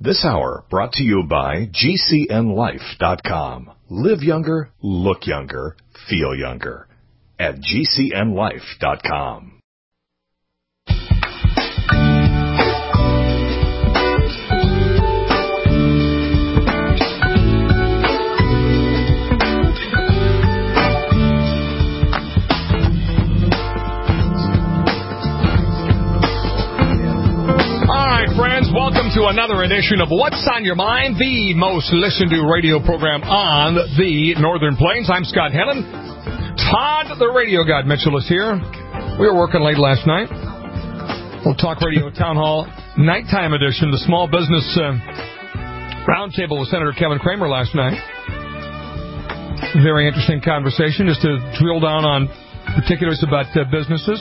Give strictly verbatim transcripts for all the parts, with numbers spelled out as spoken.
This hour brought to you by G C N life dot com. Live younger, look younger, feel younger at G C N life dot com. Welcome to another edition of What's on Your Mind, the most listened to radio program on the Northern Plains. I'm Scott Hennon. Todd, the radio god Mitchell, is here. We were working late last night. We'll talk radio town hall nighttime edition, the small business uh, roundtable with Senator Kevin Cramer last night. Very interesting conversation just to drill down on particulars about uh, businesses.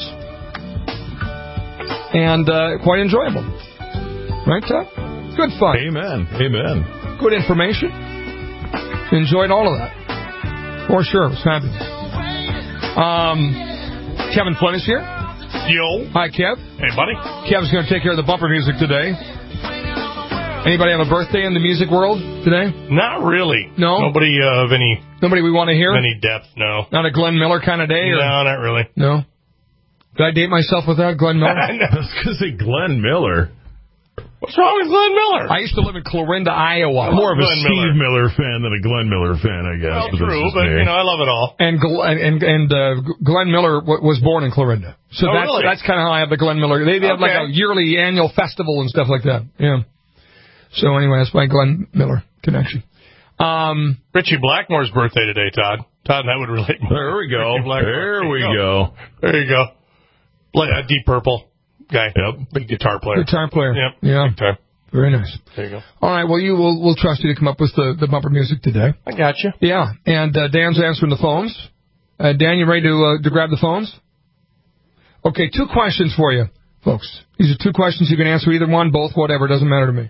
And uh, quite enjoyable. Right, Todd? Good fun. Amen. Amen. Good information. Enjoyed all of that. For sure. It was fabulous. Um, Kevin Flynn is here. Yo. Hi, Kev. Hey, buddy. Kev's going to take care of the bumper music today. Anybody have a birthday in the music world today? Not really. No? Nobody uh, of any... Nobody we want to hear? Any depth, no. Not a Glenn Miller kind of day? Or? No, not really. No? Did I date myself with that, Glenn Miller? I was going to say Glenn Miller. What's wrong with Glenn Miller? I used to live in Clarinda, Iowa. More of a Glenn Steve Miller. Miller fan than a Glenn Miller fan, I guess. Well, but true, but, me. you know, I love it all. And and and uh, Glenn Miller w- was born in Clarinda. So oh, that's really? that's kind of how I have the Glenn Miller. They, they have okay. like a yearly annual festival and stuff like that. Yeah. So anyway, that's my Glenn Miller connection. Um, Richie Blackmore's birthday today, Todd. Todd and I would relate more. There we go. There we go. There you go. Like a Deep Purple guy. Yep. Big guitar player. Guitar player. Yep. Yeah. Big time. Very nice. There you go. All right, well, you will we'll trust you to come up with the, the bumper music today. I got you. Yeah, and uh, Dan's answering the phones. Uh, Dan, you ready to uh, to grab the phones? Okay, two questions for you, folks. These are two questions. You can answer either one, both, whatever. Doesn't matter to me.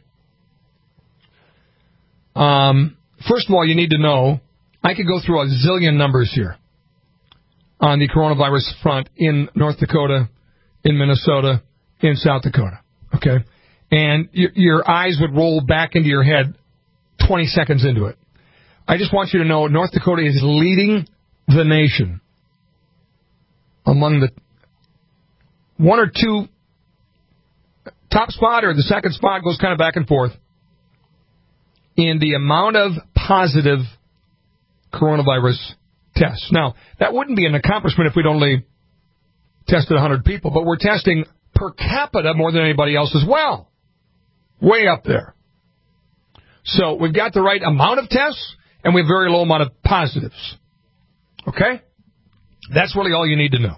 Um, first of all, you need to know, I could go through a zillion numbers here on the coronavirus front in North Dakota, in Minnesota, in South Dakota. Okay? And your, your eyes would roll back into your head twenty seconds into it. I just want you to know North Dakota is leading the nation among the one or two top spot, or the second spot goes kind of back and forth in the amount of positive coronavirus tests. Now, that wouldn't be an accomplishment if we'd only tested one hundred people, but we're testing per capita more than anybody else as well. Way up there. So we've got the right amount of tests, and we have a very low amount of positives. Okay? That's really all you need to know.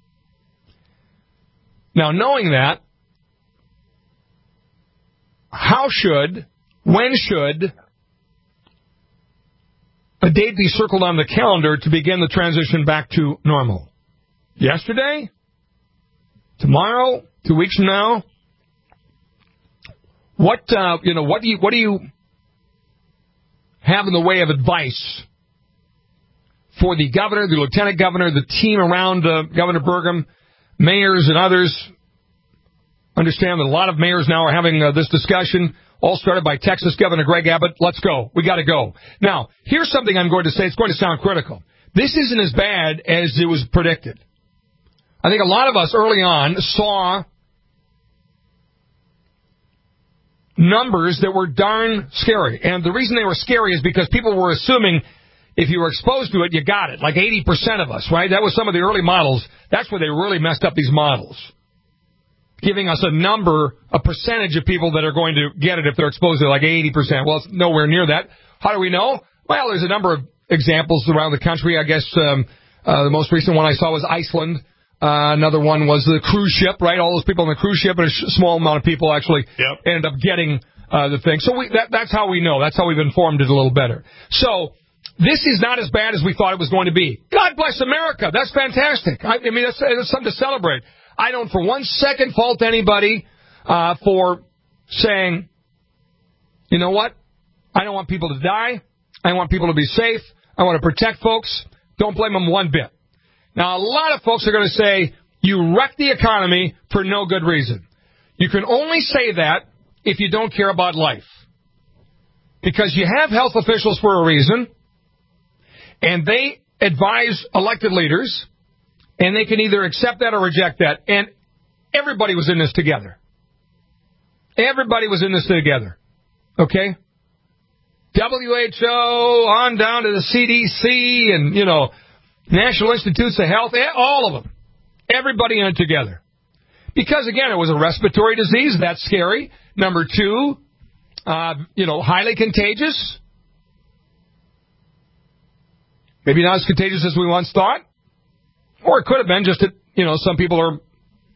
Now, knowing that, how should, when should a date be circled on the calendar to begin the transition back to normal? Yesterday? Tomorrow? Two weeks from now? What uh, you know? What do you what do you have in the way of advice for the governor, the lieutenant governor, the team around uh, Governor Burgum, mayors and others? Understand that a lot of mayors now are having uh, this discussion. All started by Texas Governor Greg Abbott. Let's go. We got to go. Now, here's something I'm going to say. It's going to sound critical. This isn't as bad as it was predicted. I think a lot of us early on saw numbers that were darn scary. And the reason they were scary is because people were assuming if you were exposed to it, you got it. Like eighty percent of us, right? That was some of the early models. That's where they really messed up these models. Giving us a number, a percentage of people that are going to get it if they're exposed to it, like eighty percent. Well, it's nowhere near that. How do we know? Well, there's a number of examples around the country. I guess um, uh, the most recent one I saw was Iceland. Uh, another one was the cruise ship, right? All those people on the cruise ship, and a sh- small amount of people actually yep. ended up getting uh, the thing. So we, that, that's how we know. That's how we've informed it a little better. So this is not as bad as we thought it was going to be. God bless America. That's fantastic. I, I mean, that's, that's something to celebrate. I don't for one second fault anybody uh, for saying, you know what? I don't want people to die. I want people to be safe. I want to protect folks. Don't blame them one bit. Now, a lot of folks are going to say, you wrecked the economy for no good reason. You can only say that if you don't care about life. Because you have health officials for a reason, and they advise elected leaders, and they can either accept that or reject that. And everybody was in this together. Everybody was in this together. Okay? W H O, on down to the C D C, and, you know, National Institutes of Health, all of them. Everybody in it together. Because, again, it was a respiratory disease. That's scary. Number two, uh, you know, highly contagious. Maybe not as contagious as we once thought. Or it could have been just that, you know, some people are,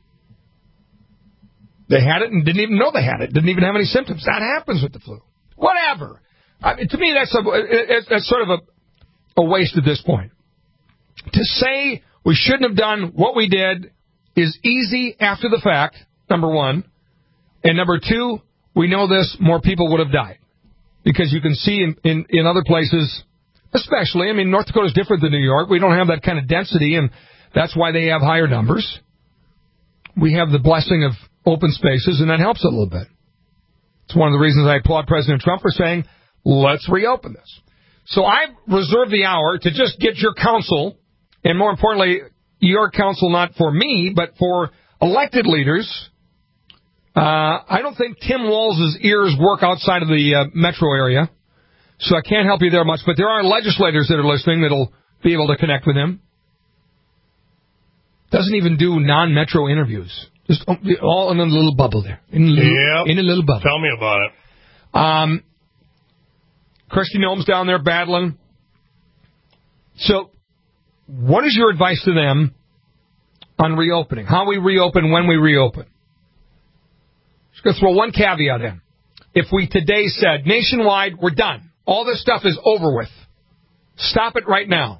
they had it and didn't even know they had it. Didn't even have any symptoms. That happens with the flu. Whatever. I mean, to me, that's, a, that's sort of a, a waste at this point. To say we shouldn't have done what we did is easy after the fact, number one. And number two, we know this, more people would have died. Because you can see in, in, in other places, especially, I mean, North Dakota is different than New York. We don't have that kind of density, and that's why they have higher numbers. We have the blessing of open spaces, and that helps a little bit. It's one of the reasons I applaud President Trump for saying, let's reopen this. So I reserve the hour to just get your counsel, and more importantly, your counsel not for me, but for elected leaders. Uh, I don't think Tim Walz's ears work outside of the uh, metro area, so I can't help you there much. But there are legislators that are listening that will be able to connect with him. Doesn't even do non-metro interviews. Just all in a little bubble there. In a little, yep. in a little bubble. Tell me about it. Um, Kristi Noem's down there battling. So, what is your advice to them on reopening? How we reopen, when we reopen? Just going to throw one caveat in. If we today said, nationwide, we're done. All this stuff is over with. Stop it right now.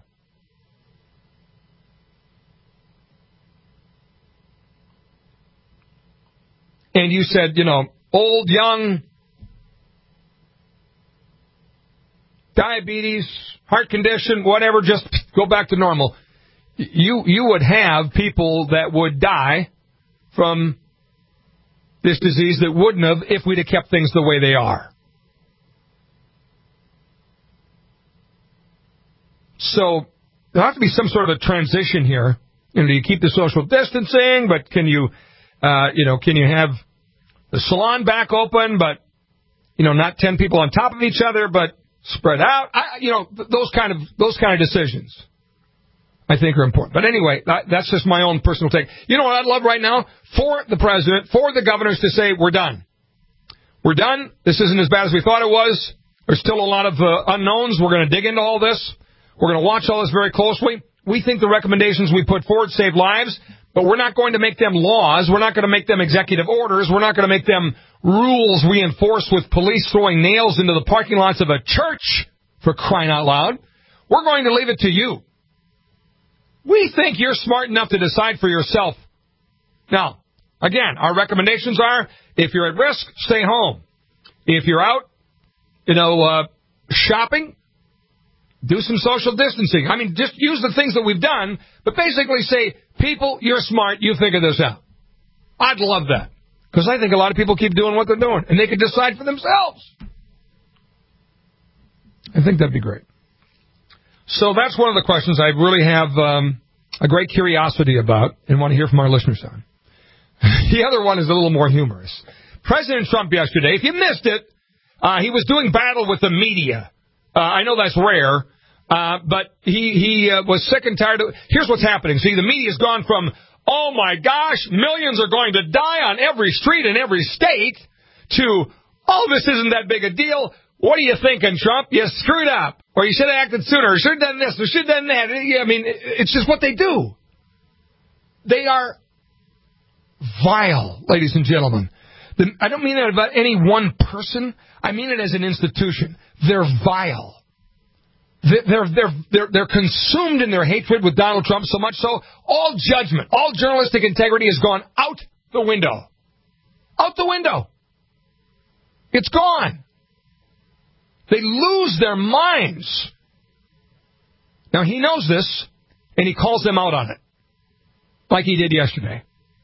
And you said, you know, old, young, diabetes, heart condition, whatever, just go back to normal. You you would have people that would die from this disease that wouldn't have if we'd have kept things the way they are. So there has to be some sort of a transition here. You know, do you keep the social distancing, but can you, uh, you know, can you have the salon back open, but, you know, not ten people on top of each other, but spread out? I, you know, th- those kind of those kind of decisions, I think, are important. But anyway, that, that's just my own personal take. You know what I'd love right now? For the president, for the governors to say, we're done. We're done. This isn't as bad as we thought it was. There's still a lot of uh, unknowns. We're going to dig into all this. We're going to watch all this very closely. We think the recommendations we put forward save lives, but we're not going to make them laws. We're not going to make them executive orders. We're not going to make them rules we enforce with police throwing nails into the parking lots of a church, for crying out loud. We're going to leave it to you. We think you're smart enough to decide for yourself. Now, again, our recommendations are, if you're at risk, stay home. If you're out, you know, uh, shopping, do some social distancing. I mean, just use the things that we've done, but basically say, people, you're smart, you figure this out. I'd love that, because I think a lot of people keep doing what they're doing, and they can decide for themselves. I think that'd be great. So that's one of the questions I really have um, a great curiosity about and want to hear from our listeners on. The other one is a little more humorous. President Trump yesterday, if you missed it, uh, he was doing battle with the media. Uh, I know that's rare, uh, but he, he uh, was sick and tired of... Here's what's happening. See, the media's gone from, oh, my gosh, millions are going to die on every street in every state, to, oh, this isn't that big a deal. What are you thinking, Trump? You screwed up. Or you should have acted sooner. Or should have done this. Or should have done that. I mean, it's just what they do. They are vile, ladies and gentlemen. The, I don't mean that about any one person. I mean it as an institution. They're vile. They're, they're, they're, they're, they're consumed in their hatred with Donald Trump, so much so all judgment, all journalistic integrity has gone out the window. Out the window. It's gone. They lose their minds. Now, he knows this, and he calls them out on it, like he did yesterday.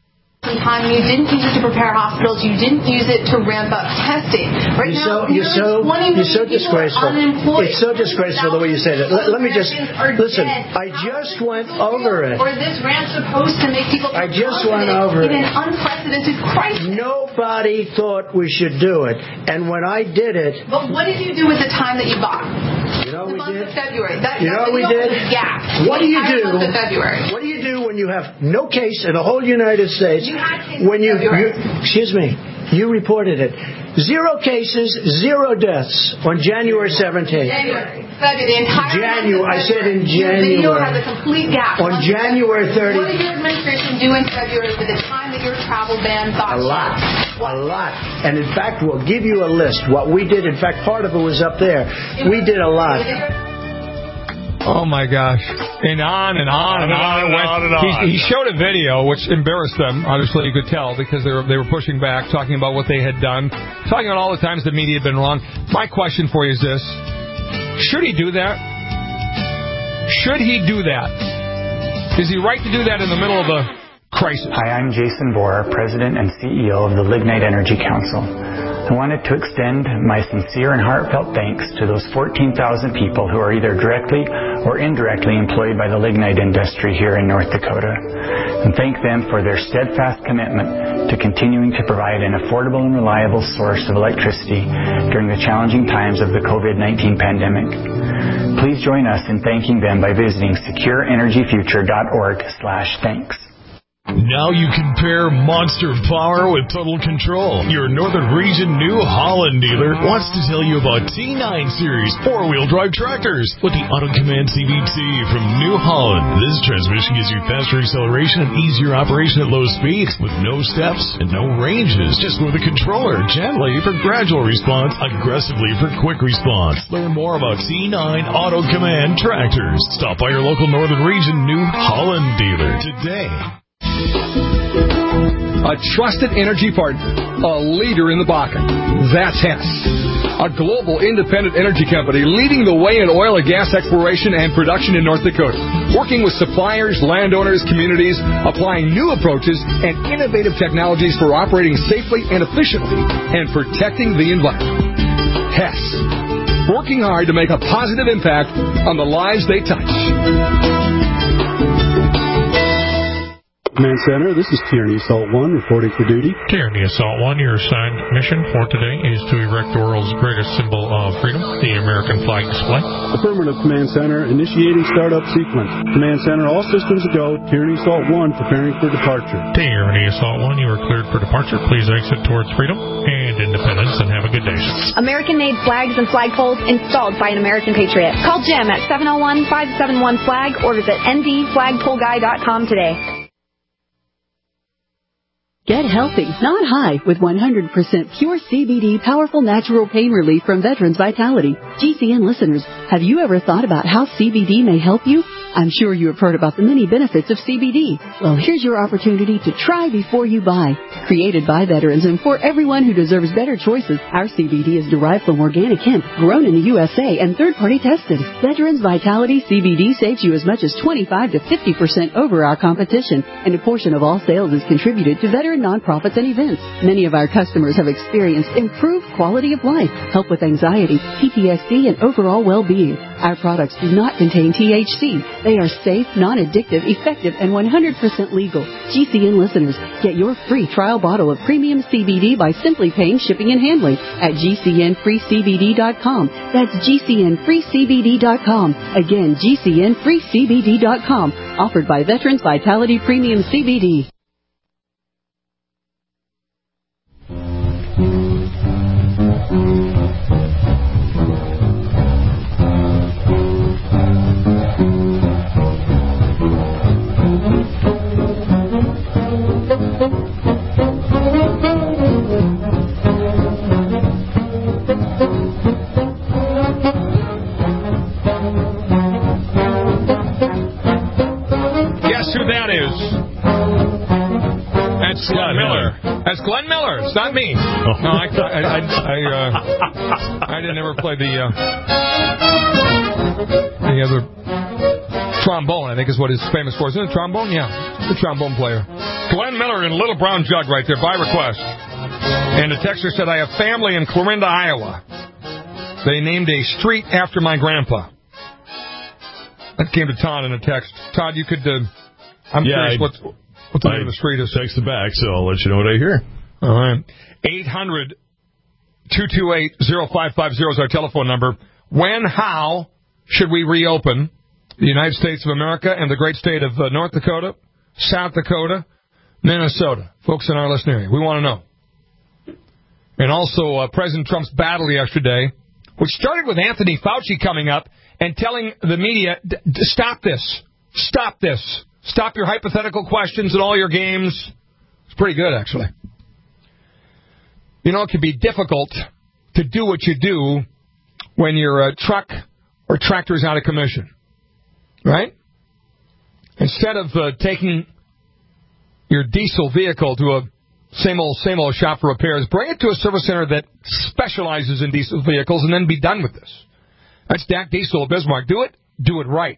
Time you didn't use it to prepare hospitals. You didn't use it to ramp up testing. Right you're now, so, you're so, you're so disgraceful. It's so disgraceful the way you say that. Let, let me just listen. I just went over it. Or this ramp's supposed to make people. I just went over it. In an unprecedented crisis. Nobody thought we should do it, and when I did it. But what did you do with the time that you bought? You know the what month we did. Of February. That, you know that what we did. Gap. What do you do? February. What do you do when you have no case in the whole United States? When you, you, excuse me, you reported it. Zero cases, zero deaths on January seventeenth. January. February. The entire January. I said in January. Your video has a complete gap. On January thirtieth. What did your administration do in February for the time that your travel ban thought? A lot. A lot. And in fact, we'll give you a list. What we did, in fact, part of it was up there. We did a lot. Oh, my gosh. And on and on and on. And on, and on. He, he showed a video which embarrassed them. Obviously, you could tell because they were, they were pushing back, talking about what they had done, talking about all the times the media had been wrong. My question for you is this. Should he do that? Should he do that? Is he right to do that in the middle of a crisis? Hi, I'm Jason Bohr, President and C E O of the Lignite Energy Council. I wanted to extend my sincere and heartfelt thanks to those fourteen thousand people who are either directly or indirectly employed by the lignite industry here in North Dakota, and thank them for their steadfast commitment to continuing to provide an affordable and reliable source of electricity during the challenging times of the COVID nineteen pandemic. Please join us in thanking them by visiting secure energy future dot org slash thanks. Now you can pair monster power with total control. Your Northern Region New Holland dealer wants to tell you about T nine Series four-wheel drive tractors with the Auto Command C V T from New Holland. This transmission gives you faster acceleration and easier operation at low speeds with no steps and no ranges. Just with a controller, gently for gradual response, aggressively for quick response. Learn more about T nine Auto Command tractors. Stop by your local Northern Region New Holland dealer today. A trusted energy partner, a leader in the Bakken. That's Hess, a global independent energy company leading the way in oil and gas exploration and production in North Dakota, working with suppliers, landowners, communities, applying new approaches and innovative technologies for operating safely and efficiently and protecting the environment. Hess, working hard to make a positive impact on the lives they touch. Command Center, this is Tierney Assault one reporting for duty. Tierney Assault one, your assigned mission for today is to erect the world's greatest symbol of freedom, the American flag display. Affirmative, Command Center, initiating startup sequence. Command Center, all systems go. Tierney Assault one preparing for departure. Tierney Assault one, you are cleared for departure. Please exit towards freedom and independence and have a good day. American-made flags and flagpoles installed by an American patriot. Call Jim at seven oh one, five seven one, flag or visit n d flagpole guy dot com today. Get healthy, not high, with one hundred percent pure C B D powerful natural pain relief from Veterans Vitality. G C N listeners, have you ever thought about how C B D may help you? I'm sure you have heard about the many benefits of C B D. Well, here's your opportunity to try before you buy. Created by veterans and for everyone who deserves better choices, our C B D is derived from organic hemp, grown in the U S A and third-party tested. Veterans Vitality C B D saves you as much as twenty-five to fifty percent over our competition, and a portion of all sales is contributed to veteran nonprofits and events. Many of our customers have experienced improved quality of life, help with anxiety, P T S D, and overall well-being. Our products do not contain T H C. They are safe, non-addictive, effective, and one hundred percent legal. G C N listeners, get your free trial bottle of premium C B D by simply paying shipping and handling at G C N free C B D dot com. That's G C N free C B D dot com. Again, G C N free C B D dot com. Offered by Veterans Vitality Premium C B D. Glenn Miller. That's Glenn Miller. It's not me. Oh. No, I, I, I, I, uh, I didn't ever play the uh, the other trombone, I think is what he's famous for. Isn't it trombone? Yeah, the trombone player. Glenn Miller in Little Brown Jug right there, by request. And the texter said, I have family in Clarinda, Iowa. They named a street after my grandpa. That came to Todd in a text. Todd, you could... Uh, I'm yeah, curious what, what the name of the street is. Text it back, so I'll let you know what I hear. All right. eight hundred, two two eight, oh five five oh is our telephone number. When, how should we reopen the United States of America and the great state of uh, North Dakota, South Dakota, Minnesota? Folks in our listening area, we want to know. And also uh, President Trump's battle yesterday, which started with Anthony Fauci coming up and telling the media, d- d- stop this, stop this, stop your hypothetical questions and all your games. It's pretty good, actually. You know, it can be difficult to do what you do when your uh, truck or tractor is out of commission, right? Instead of uh, taking your diesel vehicle to a same old, same old shop for repairs, bring it to a service center that specializes in diesel vehicles and then be done with this. That's D A C Diesel of Bismarck. Do it, do it right.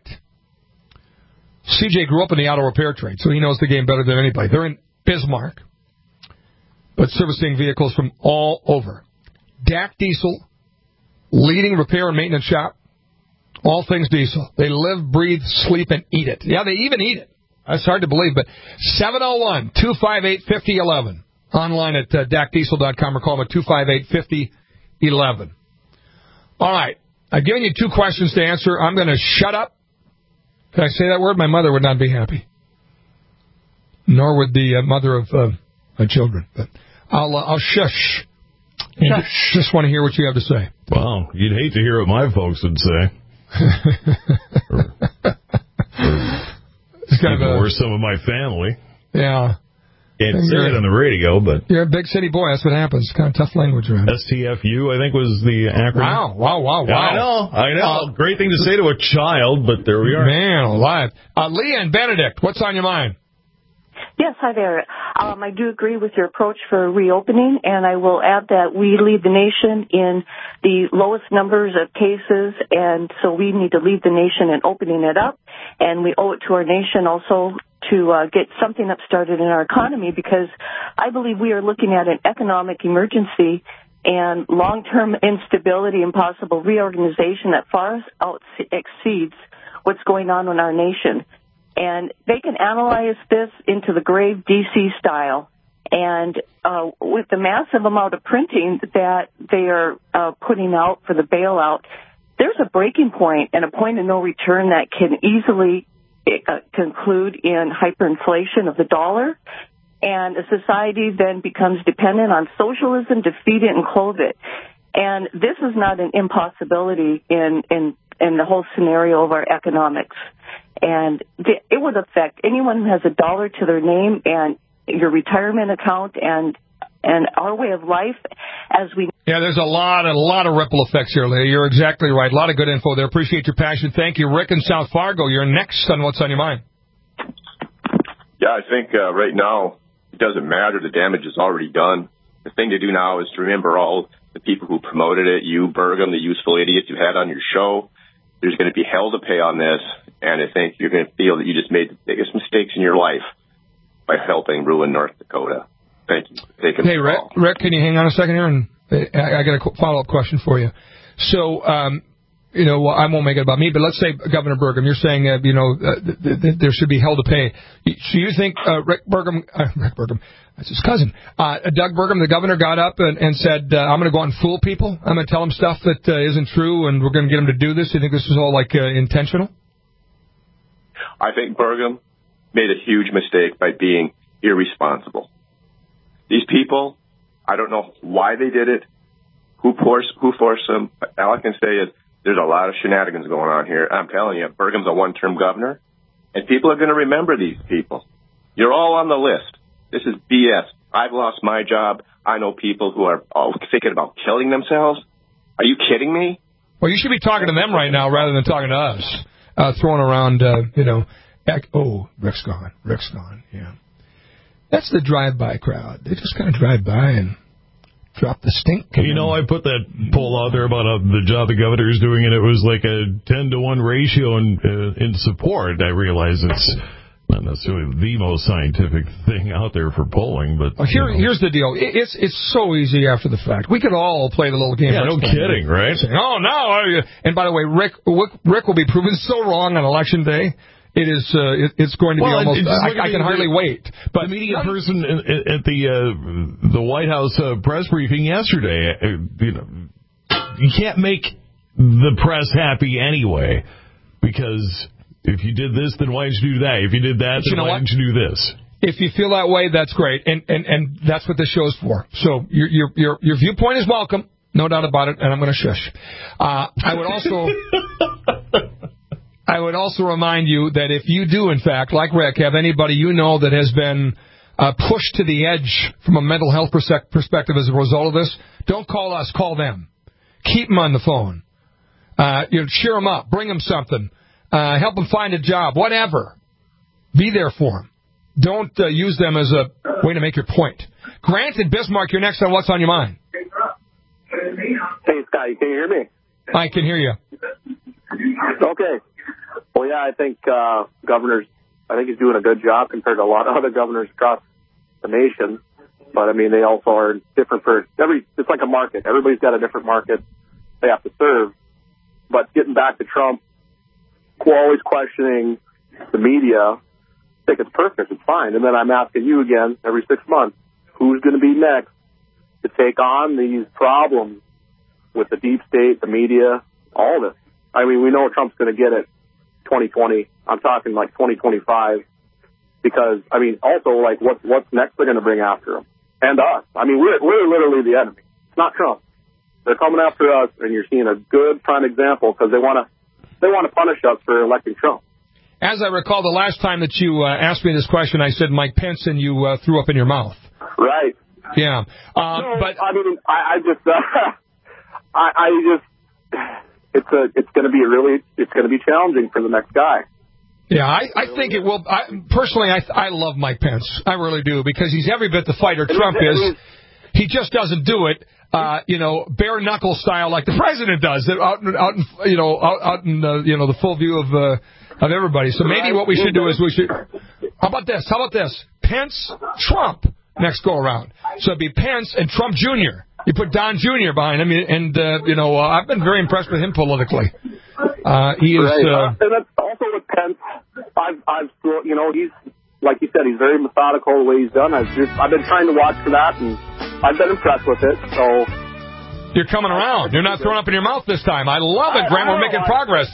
C J grew up in the auto repair trade, so he knows the game better than anybody. They're in Bismarck, but servicing vehicles from all over. D A C Diesel, leading repair and maintenance shop, all things diesel. They live, breathe, sleep, and eat it. Yeah, they even eat it. That's hard to believe, but seven oh one, two five eight, five oh one one. Online at uh, D A C diesel dot com or call them at two five eight, five oh one one. All right. I've given you two questions to answer. I'm going to shut up. Can I say that word? My mother would not be happy. Nor would the uh, mother of uh, my children. But I'll, uh, I'll shush. And shush. Just want to hear what you have to say. Wow. You'd hate to hear what my folks would say. or, it's kind of a, or some of my family. Yeah. Can't say it on the radio, but... You're a big city boy. That's what happens. It's kind of tough language around. S T F U, I think, was the acronym. Wow, wow, wow, wow. Yeah, I know, I know. Uh, Great thing to say to a child, but there we are. Man alive. Uh, Leah and Benedict, what's on your mind? Yes, hi there. Um, I do agree with your approach for reopening, and I will add that we lead the nation in the lowest numbers of cases, and so we need to lead the nation in opening it up, and we owe it to our nation also to uh, get something up started in our economy, because I believe we are looking at an economic emergency and long-term instability and possible reorganization that far out exceeds what's going on in our nation. And they can analyze this into the grave D C style. And uh, with the massive amount of printing that they are uh, putting out for the bailout, there's a breaking point and a point of no return that can easily uh, conclude in hyperinflation of the dollar. And a society then becomes dependent on socialism to feed it and clothe it. And this is not an impossibility in, in, in the whole scenario of our economics. And it would affect anyone who has a dollar to their name and your retirement account and and our way of life as we... Yeah, there's a lot, a lot of ripple effects here, Leah. You're exactly right. A lot of good info there. Appreciate your passion. Thank you. Rick in South Fargo, you're next on What's on Your Mind. Yeah, I think uh, right now it doesn't matter. The damage is already done. The thing to do now is to remember all the people who promoted it, you, Burgum, the useful idiots you had on your show. There's going to be hell to pay on this, and I think you're going to feel that you just made the biggest mistakes in your life by helping ruin North Dakota. Thank you. Taking hey, Rick, Rick, can you hang on a second here? And I, I got a follow-up question for you. So, um, you know, well, I won't make it about me, but let's say Governor Burgum, you're saying, uh, you know, uh, th- th- there should be hell to pay. So you think uh, Rick Burgum, uh, Rick Burgum, that's his cousin, uh, Doug Burgum, the governor, got up and, and said, uh, I'm going to go out and fool people. I'm going to tell them stuff that uh, isn't true, and we're going to get them to do this. You think this is all, like, uh, intentional? I think Burgum made a huge mistake by being irresponsible. These people, I don't know why they did it, who forced, who forced them. All I can say is there's a lot of shenanigans going on here. I'm telling you, Burgum's a one-term governor, and people are going to remember these people. You're all on the list. This is B S. I've lost my job. I know people who are all thinking about killing themselves. Are you kidding me? Well, you should be talking to them right now rather than talking to us, uh, throwing around, uh, you know, ec- oh, Rick's gone. Rick's gone, yeah. That's the drive-by crowd. They just kind of drive by and Drop the stink. You know, I put that poll out there about uh, the job the governor is doing, and it was like a ten to one ratio in, uh, in support. I realize it's not necessarily the most scientific thing out there for polling, but... Oh, here, you know. Here's the deal. It, it's it's so easy after the fact. We could all play the little game. Yeah, no kidding, right? Saying, oh, no. And by the way, Rick, Rick will be proven so wrong on Election Day. It is. Uh, it, it's going to well, be almost. I, I, I can hardly wait. But the media person at the uh, the White House uh, press briefing yesterday, uh, you know, you can't make the press happy anyway, because if you did this, then why didn't you do that? If you did that, then why didn't you do this? If you feel that way, that's great, and and and that's what this show's for. So your your your, your viewpoint is welcome, no doubt about it. And I'm going to shush. Uh, I would also. I would also remind you that if you do, in fact, like Rick, have anybody you know that has been uh, pushed to the edge from a mental health perse- perspective as a result of this, don't call us, call them. Keep them on the phone. Uh, you know, cheer them up, bring them something, uh, help them find a job, whatever. Be there for them. Don't uh, use them as a way to make your point. Grant and Bismarck, you're next on What's on Your Mind. Hey, Scott, can you hear me? I can hear you. Okay. Well, yeah, I think uh, governors, I think he's doing a good job compared to a lot of other governors across the nation. But, I mean, they also are different for every, it's like a market. Everybody's got a different market they have to serve. But getting back to Trump, always questioning the media, I think it's perfect. It's fine. And then I'm asking you again every six months, who's going to be next to take on these problems with the deep state, the media, all of it? I mean, we know Trump's going to get it twenty twenty. I'm talking like twenty twenty-five. Because, I mean, also, like, what, what's next they're going to bring after him? And us. I mean, we're, we're literally the enemy. It's not Trump. They're coming after us, and you're seeing a good prime example because they want to they want to punish us for electing Trump. As I recall, the last time that you uh, asked me this question, I said Mike Pence, and you uh, threw up in your mouth. Right. Yeah. Uh, no, but I mean, I, I just, uh, I, I just, it's a, it's going to be really, it's going to be challenging for the next guy. Yeah, I, I think it will. I, personally, I I love Mike Pence. I really do, because he's every bit the fighter Trump is. He just doesn't do it, uh, you know, bare knuckle style like the president does, out, out in, you know, out, out in the, you know, the full view of uh, of everybody. So maybe what we should do is we should. How about this? How about this? Pence, Trump next go around. So it'd be Pence and Trump Junior You put Don Junior behind him, and uh, you know, uh, I've been very impressed with him politically. Uh, he is. Right. Uh, and that's also with Pence. I've, I've, you know, he's like you said, he's very methodical the way he's done. I've just, I've been trying to watch for that, and I've been impressed with it. So you're coming around. You're not throwing up in your mouth this time. I love it, Graham. We're making progress.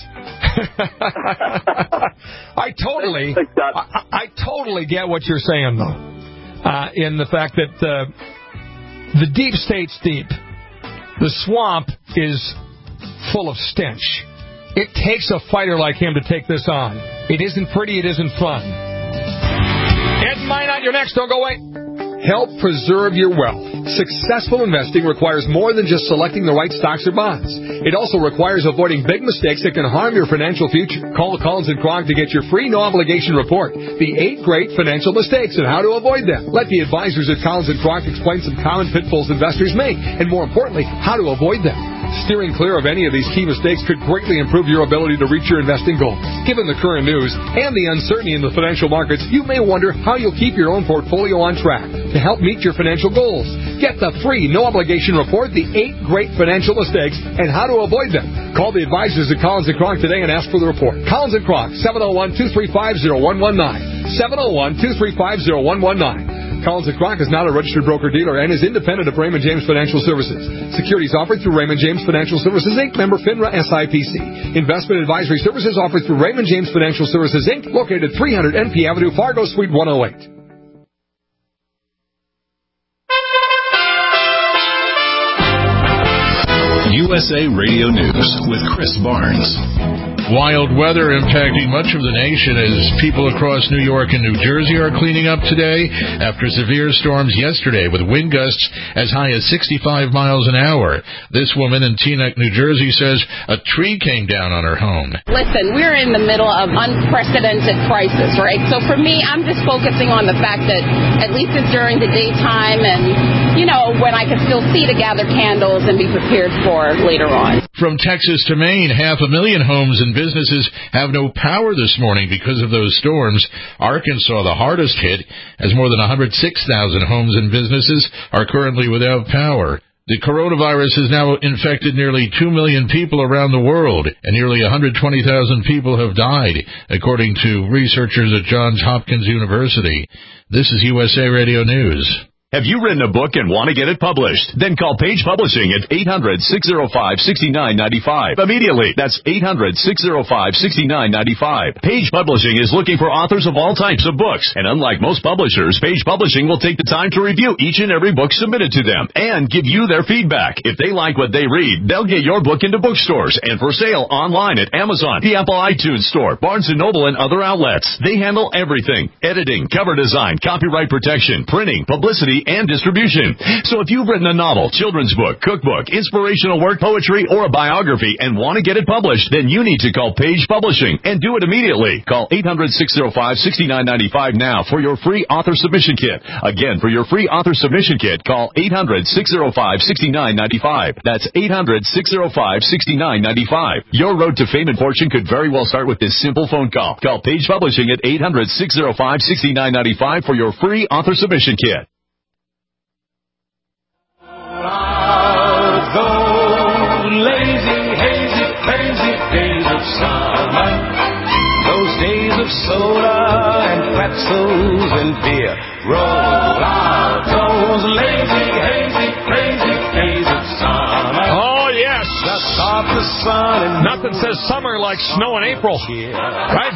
I totally, I, I totally get what you're saying, though, uh, in the fact that uh, the deep state's deep. The swamp is full of stench. It takes a fighter like him to take this on. It isn't pretty. It isn't fun. Ed Minot, you're next. Don't go away. Help preserve your wealth. Successful investing requires more than just selecting the right stocks or bonds. It also requires avoiding big mistakes that can harm your financial future. Call Collins and Kronk to get your free no-obligation report, The Eight Great Financial Mistakes and How to Avoid Them. Let the advisors at Collins and Kronk explain some common pitfalls investors make, and more importantly, how to avoid them. Steering clear of any of these key mistakes could greatly improve your ability to reach your investing goals. Given the current news and the uncertainty in the financial markets, you may wonder how you'll keep your own portfolio on track to help meet your financial goals. Get the free no-obligation report, The Eight Great Financial Mistakes and How to Avoid Them. Call the advisors at Collins and Kronk today and ask for the report. Collins and Kronk, seven oh one, two three five, oh one one nine. seven oh one, two three five, oh one one nine. Collins and Kronk is not a registered broker-dealer and is independent of Raymond James Financial Services. Securities offered through Raymond James Financial Services, Incorporated, member FINRA S I P C. Investment advisory services offered through Raymond James Financial Services, Incorporated, located at three hundred N P Avenue, Fargo, Suite one oh eight. U S A Radio News with Chris Barnes. Wild weather impacting much of the nation as people across New York and New Jersey are cleaning up today after severe storms yesterday with wind gusts as high as sixty-five miles an hour. This woman in Teaneck, New Jersey says a tree came down on her home. Listen, we're in the middle of unprecedented crisis, right? So for me, I'm just focusing on the fact that at least it's during the daytime and, you know, when I can still see to gather candles and be prepared for later on. From Texas to Maine, half a million homes and businesses have no power this morning because of those storms. Arkansas, the hardest hit, as more than one hundred six thousand homes and businesses are currently without power. The coronavirus has now infected nearly two million people around the world, and nearly one hundred twenty thousand people have died, according to researchers at Johns Hopkins University. This is U S A Radio News. Have you written a book and want to get it published? Then call Page Publishing at eight hundred, six oh five, six nine nine five. Immediately. That's eight hundred, six oh five, six nine nine five. Page Publishing is looking for authors of all types of books. And unlike most publishers, Page Publishing will take the time to review each and every book submitted to them and give you their feedback. If they like what they read, they'll get your book into bookstores and for sale online at Amazon, the Apple iTunes Store, Barnes and Noble, and other outlets. They handle everything: editing, cover design, copyright protection, printing, publicity, and distribution. So if you've written a novel, children's book, cookbook, inspirational work, poetry, or a biography and want to get it published, then you need to call Page Publishing and do it immediately. Call eight hundred, six oh five, six nine nine five now for your free author submission kit. Again, for your free author submission kit, call eight hundred, six oh five, six nine nine five. That's eight hundred, six oh five, six nine nine five. Your road to fame and fortune could very well start with this simple phone call. Call Page Publishing at eight hundred, six oh five, six nine nine five for your free author submission kit. Those lazy, hazy, crazy days of summer, those days of soda and pretzels and beer. Roll out those lazy, hazy, crazy days of summer. Oh, yes. The soft sun and nothing says summer like snow in April. Right?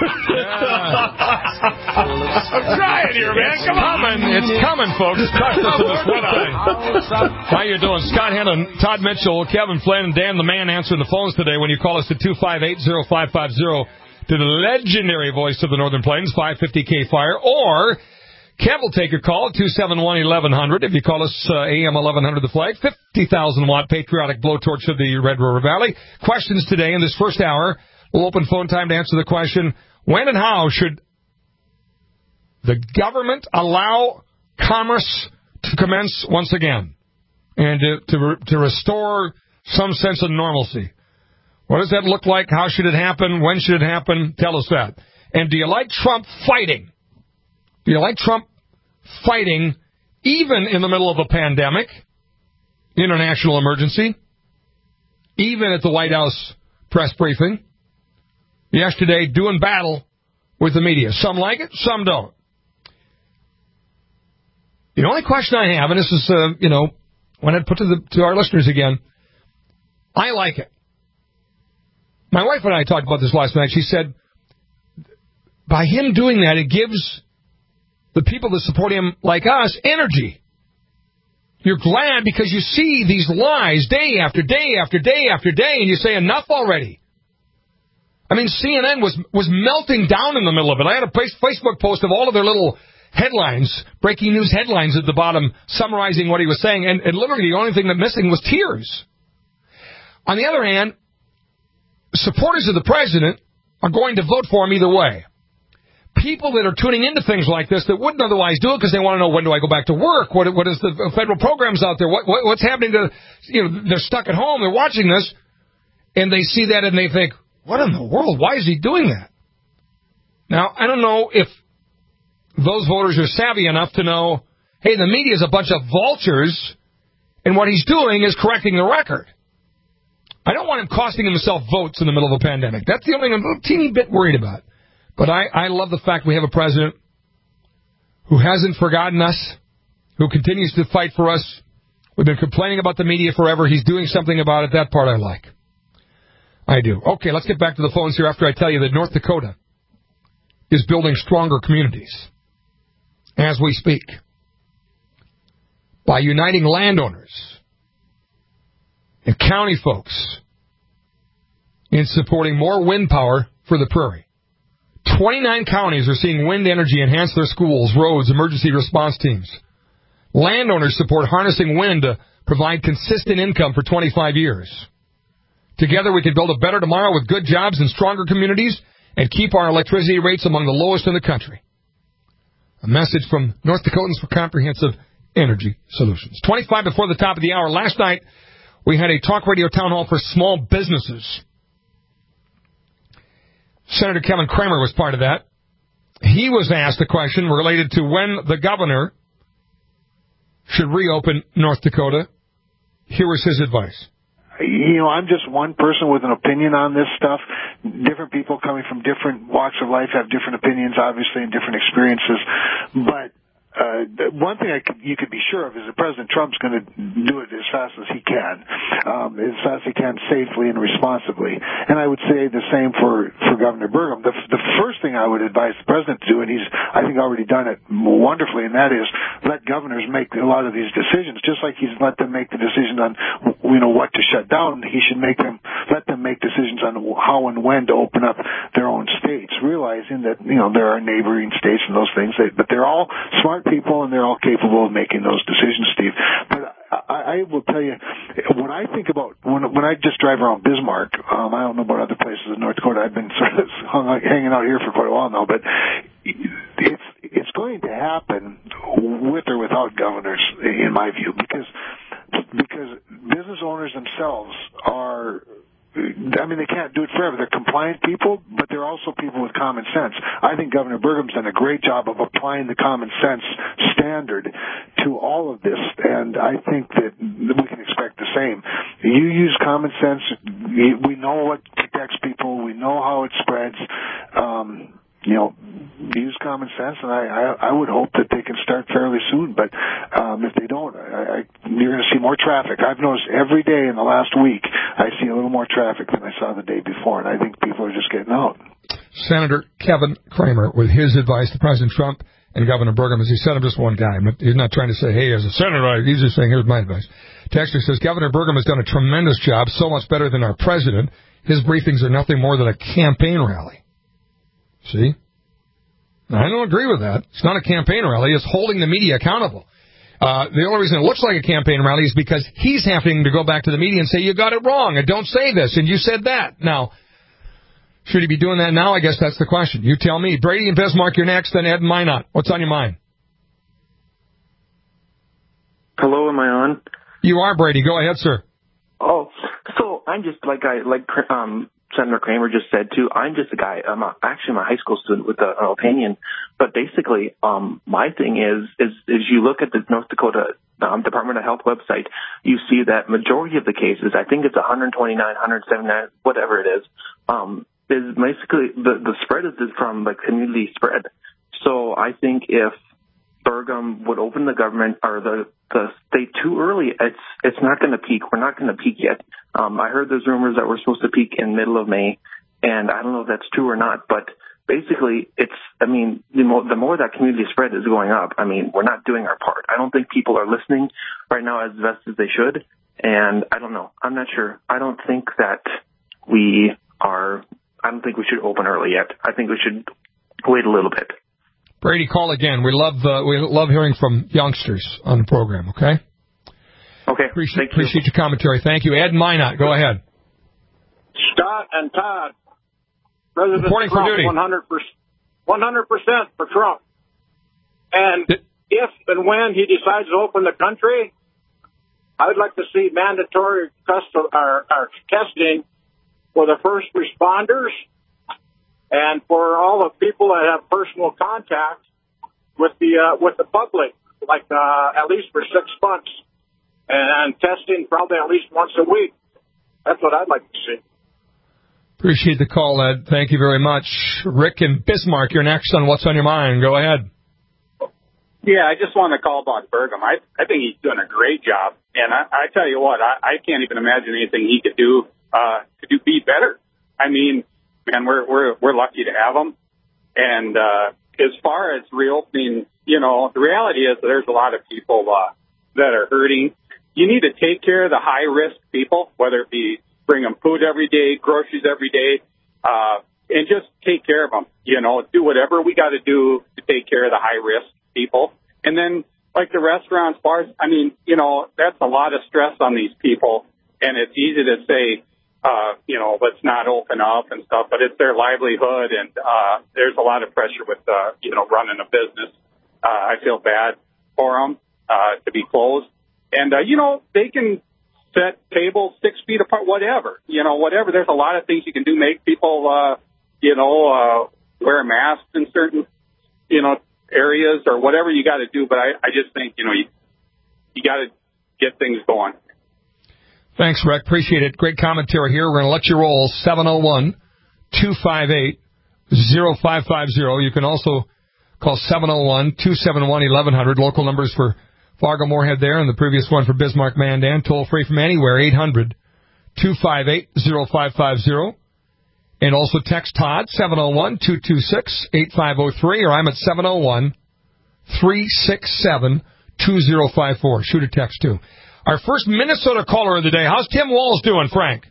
I'm trying here, man. Come on, man. It's coming, folks. Trust us in this weather. How you doing? Scott Hannon, Todd Mitchell, Kevin Flynn, and Dan the Man answering the phones today when you call us at two five eight, oh five five oh to the legendary voice of the Northern Plains, five fifty K Fire, or Kev will take your call at two seven one, eleven hundred. If you call us uh, A M eleven hundred, the flag, fifty thousand watt patriotic blowtorch of the Red River Valley. Questions today in this first hour. We'll open phone time to answer the question, when and how should the government allow commerce to commence once again and to, to, to restore some sense of normalcy? What does that look like? How should it happen? When should it happen? Tell us that. And do you like Trump fighting? Do you like Trump fighting even in the middle of a pandemic, international emergency, even at the White House press briefing yesterday, doing battle with the media? Some like it, some don't. The only question I have, and this is, uh, you know, when I put to the to our listeners again, I like it. My wife and I talked about this last night. She said, by him doing that, it gives the people that support him, like us, energy. You're glad because you see these lies day after day after day after day, and you say, enough already. I mean, C N N was was melting down in the middle of it. I had a Facebook post of all of their little headlines, breaking news headlines at the bottom, summarizing what he was saying, and, and literally the only thing that missing was tears. On the other hand, supporters of the president are going to vote for him either way. People that are tuning into things like this that wouldn't otherwise do it because they want to know, when do I go back to work? What what is the federal programs out there? What, what what's happening to, you know, they're stuck at home, they're watching this, and they see that and they think, what in the world? Why is he doing that? Now, I don't know if those voters are savvy enough to know, hey, the media is a bunch of vultures, and what he's doing is correcting the record. I don't want him costing himself votes in the middle of a pandemic. That's the only thing I'm a teeny bit worried about. But I, I love the fact we have a president who hasn't forgotten us, who continues to fight for us. We've been complaining about the media forever. He's doing something about it. That part I like. I do. Okay, let's get back to the phones here after I tell you that North Dakota is building stronger communities as we speak by uniting landowners and county folks in supporting more wind power for the prairie. twenty-nine counties are seeing wind energy enhance their schools, roads, emergency response teams. Landowners support harnessing wind to provide consistent income for twenty-five years. Together we can build a better tomorrow with good jobs and stronger communities and keep our electricity rates among the lowest in the country. A message from North Dakotans for Comprehensive Energy Solutions. twenty-five before the top of the hour. Last night we had a talk radio town hall for small businesses. Senator Kevin Kramer was part of that. He was asked a question related to when the governor should reopen North Dakota. Here was his advice. You know, I'm just one person with an opinion on this stuff. Different people coming from different walks of life have different opinions, obviously, and different experiences. But uh, one thing I could, you could be sure of is that President Trump's going to do it as fast as he can, um, as fast as he can, safely and responsibly. And I would say the same for, for Governor Burgum. The, the first thing I would advise the president to do, and he's, I think, already done it wonderfully, and that is let governors make a lot of these decisions, just like he's let them make the decision on, you know, what to shut down. He should make them, let them make decisions on how and when to open up their own states, realizing that, you know, there are neighboring states and those things, that, but they're all smart people and they're all capable of making those decisions, Steve. But I, I will tell you, when I think about, when when I just drive around Bismarck, um, I don't know about other places in North Dakota. I've been sort of hung, hanging out here for quite a while now, but it's it's going to happen with or without governors, in my view, because because business owners themselves are, I mean, they can't do it forever. They're compliant people, but they're also people with common sense. I think Governor Burgum's done a great job of applying the common sense standard to all of this, and I think that we can expect the same. You use common sense. We know what protects people. We know how it spreads. Um, you know, use common sense, and I, I, I would hope that they can start fairly soon. But um, if they don't, I, I, you're going to see more traffic. I've noticed every day in the last week, I see a little more traffic than I saw the day before, and I think people are just getting out. Senator Kevin Kramer with his advice to President Trump and Governor Burgum. As he said, I'm just one guy. He's not trying to say, hey, as a senator, he's just saying, here's my advice. Texter says, Governor Burgum has done a tremendous job, so much better than our president. His briefings are nothing more than a campaign rally. See? I don't agree with that. It's not a campaign rally. It's holding the media accountable. Uh, the only reason it looks like a campaign rally is because he's having to go back to the media and say, you got it wrong, and don't say this, and you said that. Now, should he be doing that now? I guess that's the question. You tell me. Brady and Bismarck, you're next, then Ed and Minot. What's on your mind? Hello, am I on? You are, Brady. Go ahead, sir. Oh, so I'm just like I like um Senator Kramer just said too. I'm just a guy. I'm a, actually I'm a high school student with a, an opinion. But basically, um, my thing is is is you look at the North Dakota um, Department of Health website, you see that majority of the cases, I think it's one twenty-nine, one seventy-nine, whatever it is, um, is basically the the spread is from like community spread. So I think if Burgum would open the government or the the state too early, it's it's not going to peak. We're not going to peak yet. Um, I heard there's rumors that we're supposed to peak in middle of May, and I don't know if that's true or not. But basically, it's I mean, the more, the more that community spread is going up, I mean, we're not doing our part. I don't think people are listening right now as best as they should, and I don't know. I'm not sure. I don't think that we are. I don't think we should open early yet. I think we should wait a little bit. Brady, call again. We love uh, we love hearing from youngsters on the program, okay? Okay. Appreciate, Thank appreciate you. your commentary. Thank you. Ed Minot, go ahead. Scott and Todd, President Reporting Trump, for duty. one hundred percent, one hundred percent for Trump. And D- if and when he decides to open the country, I would like to see mandatory custom, or, or testing for the first responders and for all the people that have personal contact with the uh, with the public, like uh, at least for six months, and, and testing probably at least once a week. That's what I'd like to see. Appreciate the call, Ed. Thank you very much. Rick and Bismarck, you're next on What's on Your Mind. Go ahead. Yeah, I just want to call about Burgum. I I think he's doing a great job, and I, I tell you what, I, I can't even imagine anything he could do uh, to do be better. I mean, man, we're we're we're lucky to have him. And uh, as far as reopening, you know, the reality is that there's a lot of people uh, that are hurting. You need to take care of the high risk people, whether it be bring them food every day, groceries every day, uh, and just take care of them. You know, do whatever we got to do to take care of the high-risk people. And then, like the restaurants, bars, I mean, you know, that's a lot of stress on these people, and it's easy to say, uh, you know, let's not open up and stuff, but it's their livelihood, and uh, there's a lot of pressure with, uh, you know, running a business. Uh, I feel bad for them uh, to be closed. And, uh, you know, they can set tables six feet apart, whatever, you know, whatever. There's a lot of things you can do, make people, uh, you know, uh, wear masks in certain, you know, areas or whatever you got to do. But I, I just think, you know, you, you got to get things going. Thanks, Rick. Appreciate it. Great commentary here. We're going to let you roll seven oh one, two five eight, oh five five oh. You can also call seven oh one, two seven one, eleven hundred. Local numbers for Fargo Moorhead there, and the previous one for Bismarck Mandan. Toll free from anywhere, eight hundred, two five eight, oh five five oh. And also text Todd, seven oh one, two two six, eight five oh three, or I'm at seven oh one, three six seven, two oh five four. Shoot a text, too. Our first Minnesota caller of the day. How's Tim Walz doing, Frank?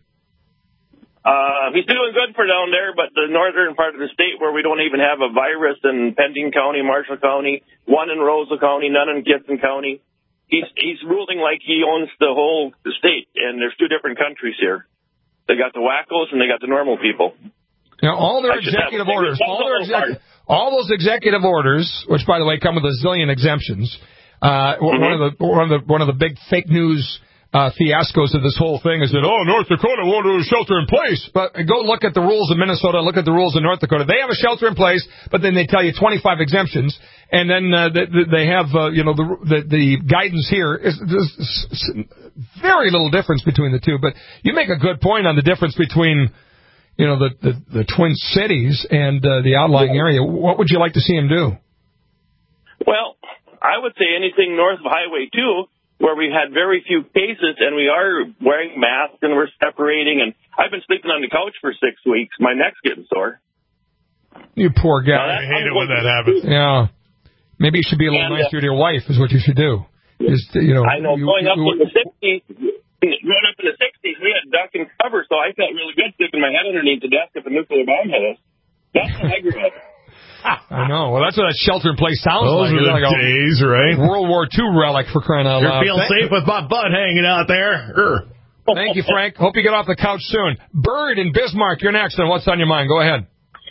Uh, he's doing good for down there, but the northern part of the state where we don't even have a virus in Pending County, Marshall County, one in Roseau County, none in Gibson County. He's he's ruling like he owns the whole state, and there's two different countries here. They got the wackos and they got the normal people. Now, all their executive orders, all their exec- all those executive orders, which, by the way, come with a zillion exemptions. Uh, mm-hmm. one of the one of the one of the big fake news uh, fiascos of this whole thing is that, oh, North Dakota won't do a shelter in place. But go look at the rules of Minnesota, look at the rules of North Dakota. They have a shelter in place, but then they tell you twenty-five exemptions, and then uh, they, they have uh, you know the, the the guidance here is there's very little difference between the two. But you make a good point on the difference between you know the the, the Twin Cities and uh, the outlying area. What would you like to see them do? Well, I would say anything north of Highway two, where we had very few cases and we are wearing masks and we're separating. And I've been sleeping on the couch for six weeks. My neck's getting sore. You poor guy. I hate it when that happens. Yeah. Maybe you should be a little and, nicer uh, to your wife is what you should do. Just, you know, I know. You, going you, up you, in the sixties, growing up in the sixties, we had duck and cover, so I felt really good sticking my head underneath the desk if a nuclear bomb hit us. That's how I grew up. I know. Well, that's what that shelter-in-place sounds Those like. Those are like the days, right? World War Two relic for crying out You're loud. feeling Thank safe with my butt hanging out there. Urgh. Thank you, Frank. Hope you get off the couch soon. Bird in Bismarck, you're next, and what's on your mind? Go ahead.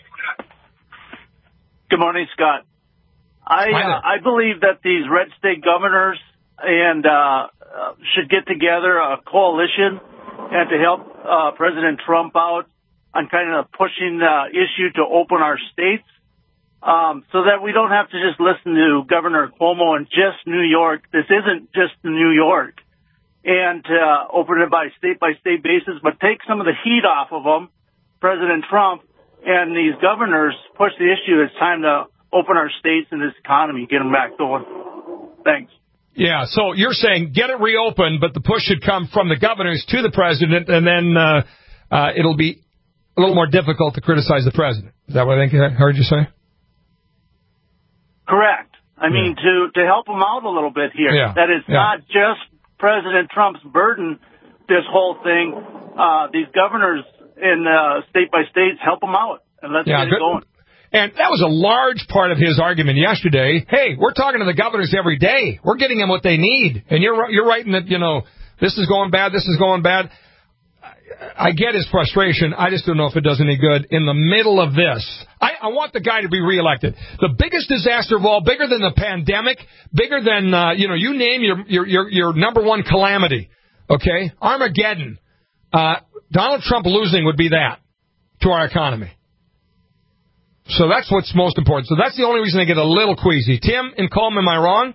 Good morning, Scott. I uh, I believe that these red state governors and uh, uh, should get together a coalition and to help uh, President Trump out on kind of pushing the issue to open our states. Um, so that we don't have to just listen to Governor Cuomo and just New York. This isn't just New York. And uh, open it by state-by-state basis, but take some of the heat off of them, President Trump, and these governors push the issue. It's time to open our states and this economy, get them back going. Thanks. Yeah, so you're saying get it reopened, but the push should come from the governors to the president, and then uh, uh, it'll be a little more difficult to criticize the president. Is that what I think I heard you say? Correct. I mean, yeah. to, to help them out a little bit here. Yeah. That it's yeah. not just President Trump's burden, this whole thing. Uh, these governors in uh, state by states help them out, and let's yeah, get it good. going. And that was a large part of his argument yesterday. Hey, we're talking to the governors every day. We're getting them what they need. And you're you're writing that, you know, this is going bad, this is going bad. I get his frustration. I just don't know if it does any good in the middle of this. I, I want the guy to be reelected. The biggest disaster of all, bigger than the pandemic, bigger than, uh, you know, you name your, your, your, your number one calamity, okay? Armageddon. Uh, Donald Trump losing would be that to our economy. So that's what's most important. So that's the only reason I get a little queasy. Tim in Colm, am I wrong?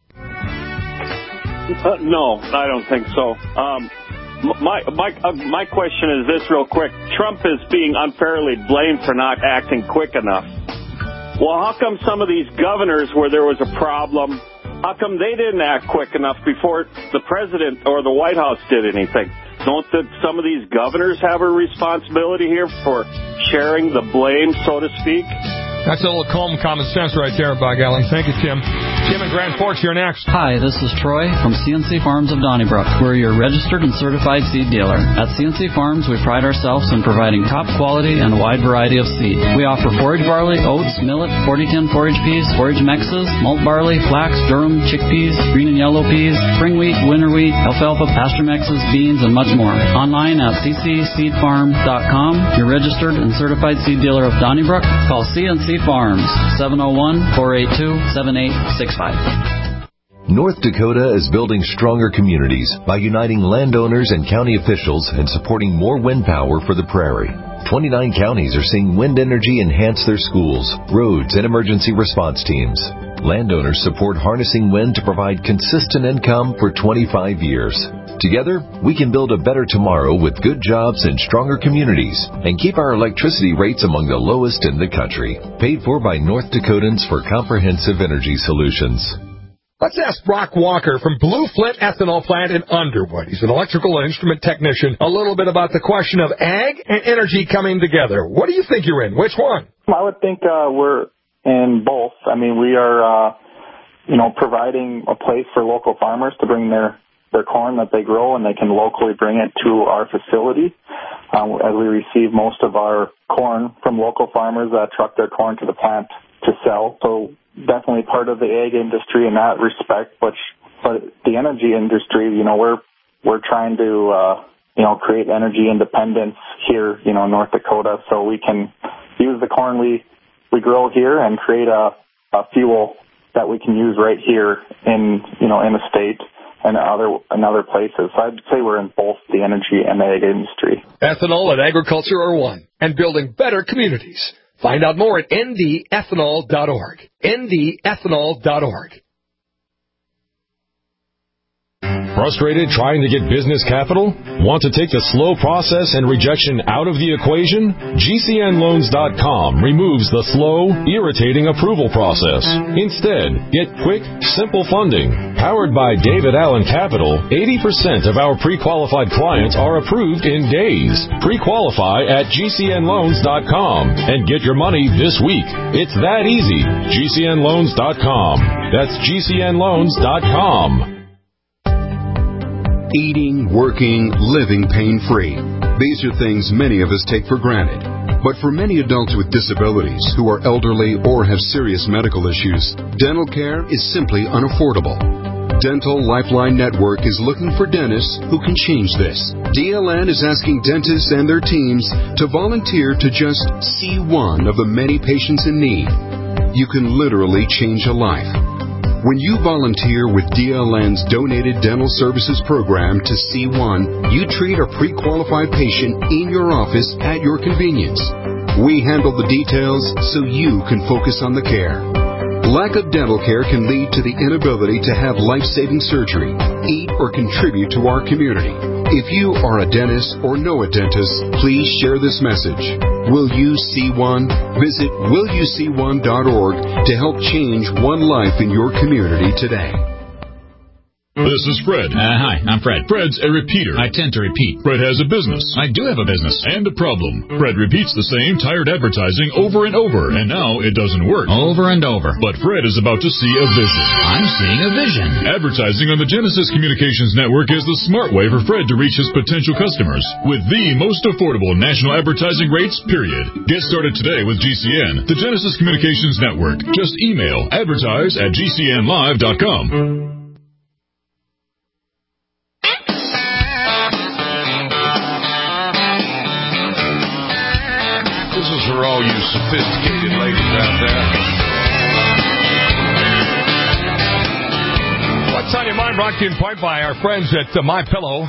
Uh, no, I don't think so. Um, My my uh, my question is this real quick. Trump is being unfairly blamed for not acting quick enough. Well, how come some of these governors where there was a problem, how come they didn't act quick enough before the president or the White House did anything? Don't the, some of these governors have a responsibility here for sharing the blame, so to speak? That's a little calm common sense right there, by golly. Thank you, Tim. Jim and Grand Forks, you're next. Hi, this is Troy from C N C Farms of Donnybrook. We're your registered and certified seed dealer. At C N C Farms, we pride ourselves in providing top quality and a wide variety of seed. We offer forage barley, oats, millet, forty ten forage peas, forage mexes, malt barley, flax, durum, chickpeas, green and yellow peas, spring wheat, winter wheat, alfalfa, pasture mexes, beans, and much more. Online at c c seed farm dot com. Your registered and certified seed dealer of Donnybrook. Call C N C Farms, seven oh one, four eight two, seven eight six five. North Dakota is building stronger communities by uniting landowners and county officials and supporting more wind power for the prairie. twenty-nine counties are seeing wind energy enhance their schools, roads, and emergency response teams. Landowners support harnessing wind to provide consistent income for twenty-five years. Together, we can build a better tomorrow with good jobs and stronger communities and keep our electricity rates among the lowest in the country. Paid for by North Dakotans for Comprehensive Energy Solutions. Let's ask Brock Walker from Blue Flint Ethanol Plant in Underwood. He's an electrical and instrument technician. A little bit about the question of ag and energy coming together. What do you think you're in? Which one? I would think uh, we're in both. I mean, we are, uh, you know, providing a place for local farmers to bring their their corn that they grow, and they can locally bring it to our facility. Um, as we receive most of our corn from local farmers that truck their corn to the plant to sell. So definitely part of the ag industry in that respect, but but the energy industry, you know, we're we're trying to uh, you know create energy independence here, you know, in North Dakota, so we can use the corn we we grow here and create a, a fuel that we can use right here in you know in the state and other and other places. So I'd say we're in both the energy and the ag industry. Ethanol and agriculture are one, and building better communities. Find out more at n d ethanol dot org. n d ethanol dot org. Frustrated trying to get business capital? Want to take the slow process and rejection out of the equation? G C N loans dot com removes the slow, irritating approval process. Instead, get quick, simple funding. Powered by David Allen Capital, eighty percent of our pre-qualified clients are approved in days. Pre-qualify at G C N loans dot com and get your money this week. It's that easy. G C N loans dot com. That's G C N loans dot com. Eating, working, living pain-free. These are things many of us take for granted. But for many adults with disabilities who are elderly or have serious medical issues, dental care is simply unaffordable. Dental Lifeline Network is looking for dentists who can change this. D L N is asking dentists and their teams to volunteer to just see one of the many patients in need. You can literally change a life. When you volunteer with D L N's Donated Dental Services Program to C one, you treat a pre-qualified patient in your office at your convenience. We handle the details so you can focus on the care. Lack of dental care can lead to the inability to have life-saving surgery, eat, or contribute to our community. If you are a dentist or know a dentist, please share this message. Will you see one? Visit will you see one dot org to help change one life in your community today. This is Fred. Uh, hi, I'm Fred. Fred's a repeater. I tend to repeat. Fred has a business. I do have a business. And a problem. Fred repeats the same tired advertising over and over, and now it doesn't work. Over and over. But Fred is about to see a vision. I'm seeing a vision. Advertising on the Genesis Communications Network is the smart way for Fred to reach his potential customers with the most affordable national advertising rates, period. Get started today with G C N, the Genesis Communications Network. Just email advertise at G C N live dot com. This is for all you sophisticated ladies out there. What's on your mind? Brought to you in part by our friends at uh, MyPillow.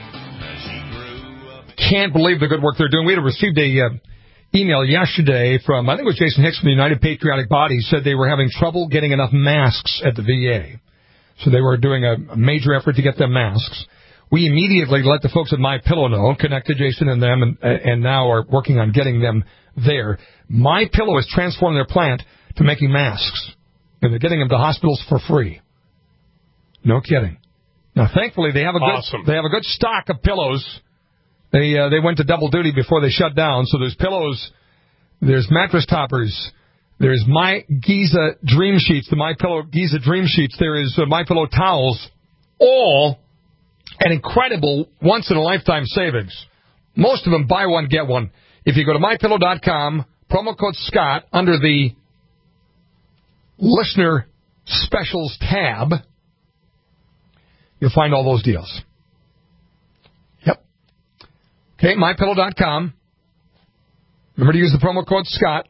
Can't believe the good work they're doing. We had received a uh, email yesterday from, I think it was Jason Hicks from the United Patriotic Body, said they were having trouble getting enough masks at the V A. So they were doing a, a major effort to get them masks. We immediately let the folks at MyPillow know, connected Jason and them, and, and now are working on getting them there. MyPillow has transformed their plant to making masks, and they're getting them to hospitals for free. No kidding. Now, thankfully, they have a good awesome. they have a good stock of pillows. They uh, they went to double duty before they shut down, so there's pillows, there's mattress toppers, There's My Giza Dream Sheets, the My Pillow Giza Dream Sheets. There is uh, My Pillow Towels, all an incredible once-in-a-lifetime savings. Most of them buy one, get one. If you go to my pillow dot com, promo code Scott, under the Listener Specials tab, you'll find all those deals. Yep. Okay, my pillow dot com. Remember to use the promo code Scott.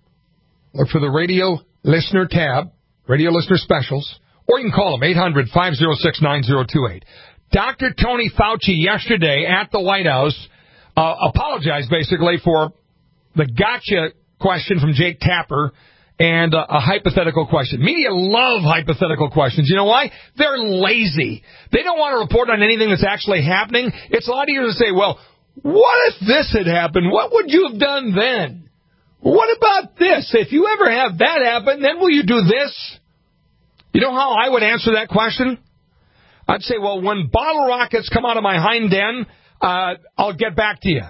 Look for the Radio Listener tab, Radio Listener Specials, or you can call them, eight hundred, five oh six, nine oh two eight. Doctor Tony Fauci yesterday at the White House uh, apologized basically for the gotcha question from Jake Tapper and uh, a hypothetical question. Media love hypothetical questions. You know why? They're lazy. They don't want to report on anything that's actually happening. It's a lot easier to say, well, what if this had happened? What would you have done then? What about this? If you ever have that happen, then will you do this? You know how I would answer that question? I'd say, well, when bottle rockets come out of my hind end, uh, I'll get back to you.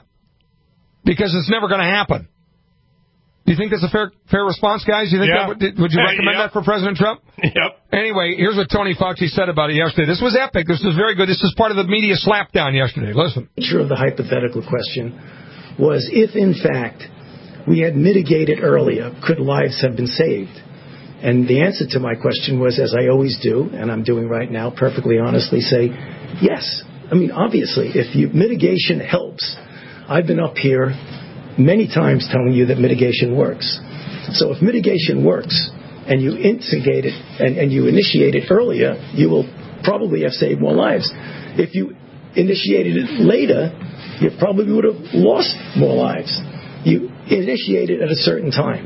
Because it's never going to happen. Do you think that's a fair fair response, guys? Do you think yeah. that, would you recommend yep. that for President Trump? Yep. Anyway, here's what Tony Fauci said about it yesterday. This was epic. This was very good. This is part of the media slapdown yesterday. Listen. The nature of the hypothetical question was if, in fact, we had mitigated earlier, could lives have been saved? And the answer to my question was, as I always do, and I'm doing right now, perfectly honestly, say, yes. I mean, obviously, if you, mitigation helps. I've been up here many times telling you that mitigation works. So if mitigation works and you instigate it and, and you initiate it earlier, you will probably have saved more lives. If you initiated it later, you probably would have lost more lives. You initiated at a certain time.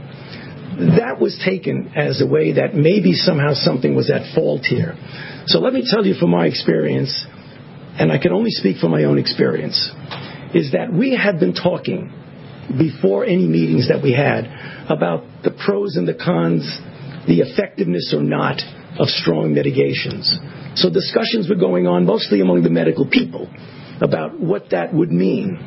That was taken as a way that maybe somehow something was at fault here. So let me tell you from my experience, and I can only speak from my own experience, is that we had been talking before any meetings that we had about the pros and the cons, the effectiveness or not of strong mitigations. So discussions were going on mostly among the medical people about what that would mean.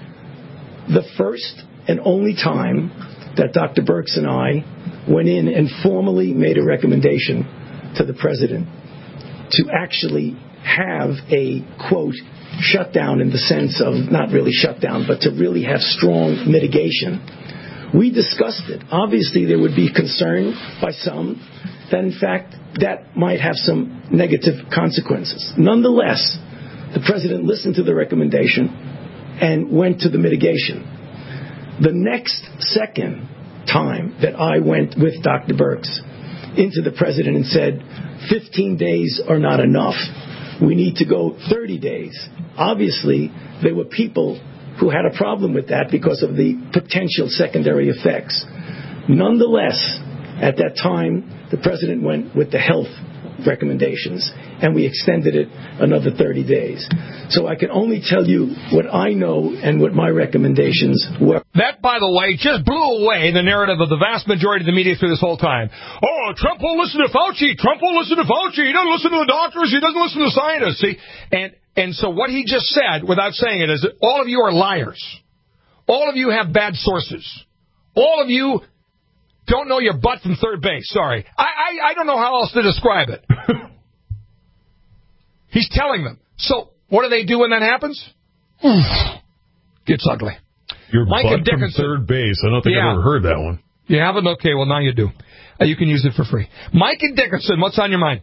The first and only time that Doctor Birx and I went in and formally made a recommendation to the president to actually have a, quote, shutdown in the sense of not really shutdown, but to really have strong mitigation. We discussed it. Obviously, there would be concern by some that, in fact, that might have some negative consequences. Nonetheless, the president listened to the recommendation and went to the mitigation. The next second time that I went with Doctor Birx into the president and said, fifteen days are not enough. We need to go thirty days. Obviously, there were people who had a problem with that because of the potential secondary effects. Nonetheless, at that time, the president went with the health recommendations, and we extended it another thirty days. So I can only tell you what I know and what my recommendations were. That, by the way, just blew away the narrative of the vast majority of the media through this whole time. Oh, Trump won't listen to Fauci. Trump won't listen to Fauci. He doesn't listen to the doctors. He doesn't listen to the scientists. See? And, and so what he just said, without saying it, is that all of you are liars. All of you have bad sources. All of you don't know your butt from third base. Sorry. I, I, I don't know how else to describe it. He's telling them. So what do they do when that happens? Gets ugly. Your Micah butt from third base. I don't think yeah. I've ever heard that one. You haven't? Okay, well, now you do. Uh, you can use it for free. Micah Dickinson, what's on your mind?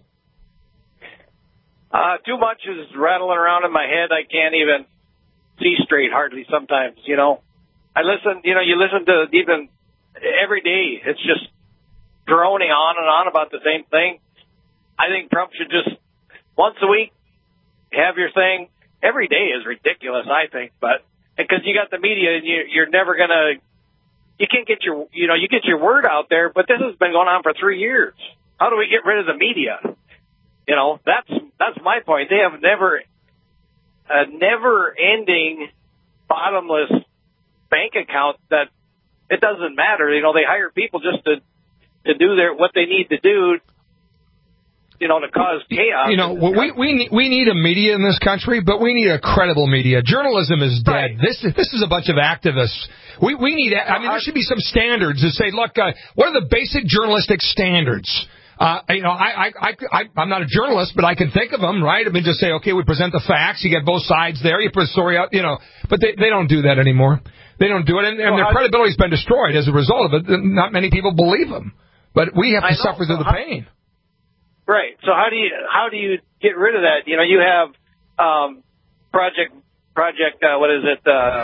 Uh, too much is rattling around in my head. I can't even see straight hardly sometimes, you know. I listen, you know, you listen to even every day. It's just droning on and on about the same thing. I think Trump should just, once a week, have your thing. Every day is ridiculous, I think, but because you got the media and you, you're never going to, you can't get your, you know, you get your word out there, but this has been going on for three years. How do we get rid of the media? You know, that's, that's my point. They have never, a never ending, bottomless bank account that it doesn't matter. You know, they hire people just to, to do their, what they need to do. you know, to cause chaos. You know, we we need, we need a media in this country, but we need a credible media. Journalism is dead. Right. This this is a bunch of activists. We we need. I mean, there should be some standards that say, look, uh, what are the basic journalistic standards? Uh, you know, I, I, I, I'm not a journalist, but I can think of them, right? I mean, just say, okay, we present the facts. You get both sides there. You put a story out, you know. But they, they don't do that anymore. They don't do it, and, and their credibility's been destroyed as a result of it. Not many people believe them. But we have to suffer through the pain. Right. So how do you how do you get rid of that? You know, you have um, project project. Uh, what is it? Uh,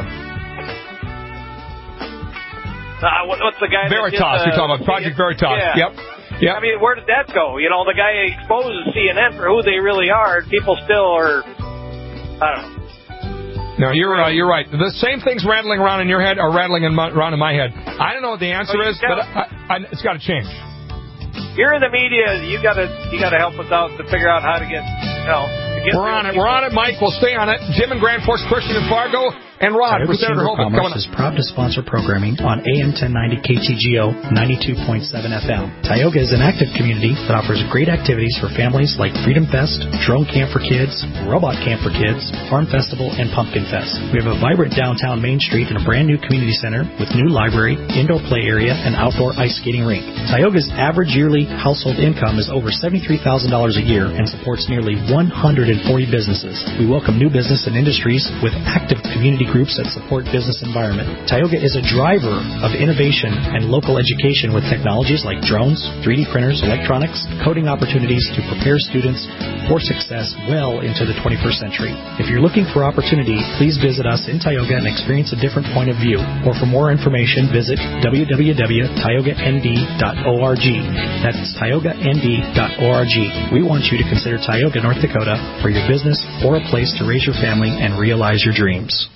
uh, what, what's the guy? Veritas. That did, uh, You're talking about Project Veritas. Yeah. Yep. Yep. I mean, where did that go? You know, the guy exposes C N N for who they really are. And people still are. I don't know. No, you're uh, you're right. The same things rattling around in your head are rattling in my, around in my head. I don't know what the answer oh, is, but I, I, it's got to change. You're in the media. You gotta you gotta help us out to figure out how to get you know. To get We're on it. We're on it, Mike. We'll stay on it. Jim and Grand Forks Christian and Fargo and Rod. Tioga Chamber of Commerce is proud to sponsor programming on A M ten ninety K T G O ninety-two point seven F M. Tioga is an active community that offers great activities for families like Freedom Fest, Drone Camp for Kids, Robot Camp for Kids, Farm Festival, and Pumpkin Fest. We have a vibrant downtown Main Street and a brand new community center with new library, indoor play area, and outdoor ice skating rink. Tioga's average yearly household income is over seventy-three thousand dollars a year and supports nearly one hundred forty businesses. We welcome new business and industries with active community groups that support business environment. Tioga is a driver of innovation and local education with technologies like drones, three D printers, electronics, coding opportunities to prepare students for success well into the twenty-first century. If you're looking for opportunity, please visit us in Tioga and experience a different point of view. Or for more information, visit w w w dot tioga n d dot org. That's tioga n d dot org. We want you to consider Tioga, North Dakota for your business or a place to raise your family and realize your dreams.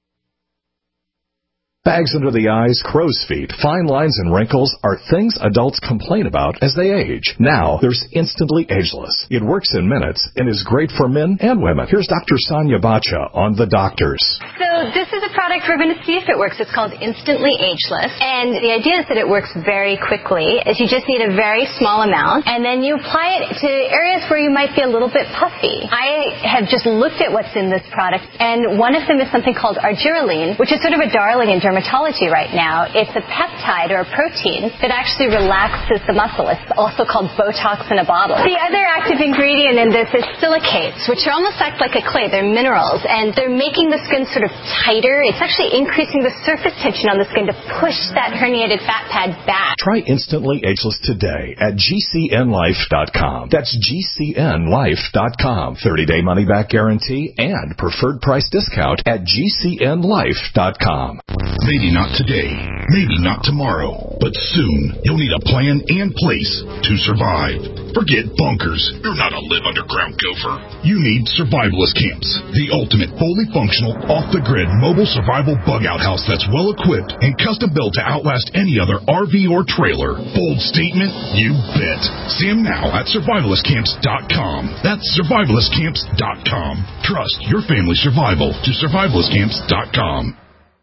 Bags under the eyes, crow's feet, fine lines, and wrinkles are things adults complain about as they age. Now, there's Instantly Ageless. It works in minutes and is great for men and women. Here's Doctor Sonia Bacha on The Doctors. So this is a product we're going to see if it works. It's called Instantly Ageless. And the idea is that it works very quickly. Is you just need a very small amount, and then you apply it to areas where you might be a little bit puffy. I have just looked at what's in this product, and one of them is something called argireline, which is sort of a darling in dermatology right now. It's a peptide or a protein that actually relaxes the muscle. It's also called Botox in a bottle. The other active ingredient in this is silicates, which are almost act like a clay. They're minerals, and they're making the skin sort of tighter. It's actually increasing the surface tension on the skin to push that herniated fat pad back. Try Instantly Ageless today at G C N life dot com. That's G C N life dot com. thirty-day money-back guarantee and preferred price discount at G C N life dot com. Maybe not today, maybe not tomorrow, but soon you'll need a plan and place to survive. Forget bunkers. You're not a live underground gopher. You need survivalist camps, the ultimate fully functional, off-the-grid mobile survival bug-out house that's well-equipped and custom-built to outlast any other R V or trailer. Bold statement? You bet. See them now at survivalist camps dot com. That's survivalist camps dot com. Trust your family's survival to survivalist camps dot com.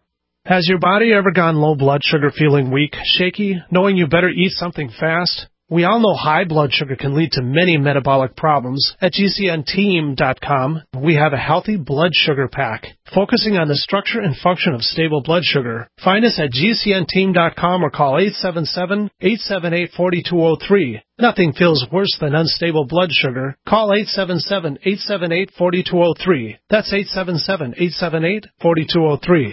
Has your body ever gone low blood sugar, feeling weak, shaky, knowing you better eat something fast? We all know high blood sugar can lead to many metabolic problems. At G C N team dot com, we have a healthy blood sugar pack, focusing on the structure and function of stable blood sugar. Find us at G C N team dot com or call eight seven seven, eight seven eight, four two zero three. Nothing feels worse than unstable blood sugar. Call eight seven seven, eight seven eight, four two zero three. That's eight seven seven, eight seven eight, four two zero three.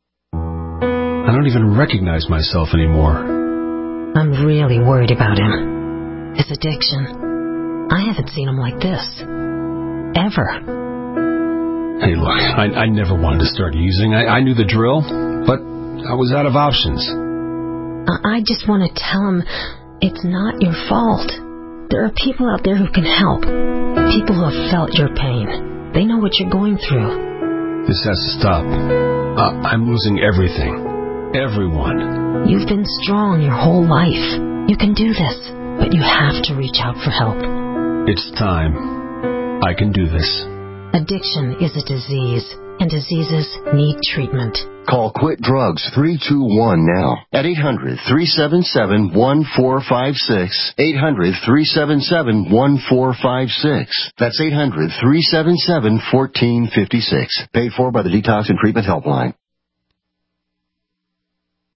I don't even recognize myself anymore. I'm really worried about him. His addiction. I haven't seen him like this. Ever. Hey, look, I, I never wanted to start using. I, I knew the drill, but I was out of options. I, I just want to tell him it's not your fault. There are people out there who can help. People who have felt your pain. They know what you're going through. This has to stop. Uh, I'm losing everything. Everyone. You've been strong your whole life. You can do this, but you have to reach out for help. It's time. I can do this. Addiction is a disease, and diseases need treatment. Call Quit Drugs three two one now at eight hundred, three seven seven, one four five six, eight hundred, three seven seven, one four five six. That's eight hundred, three seven seven, one four five six. Paid for by the Detox and Treatment Helpline.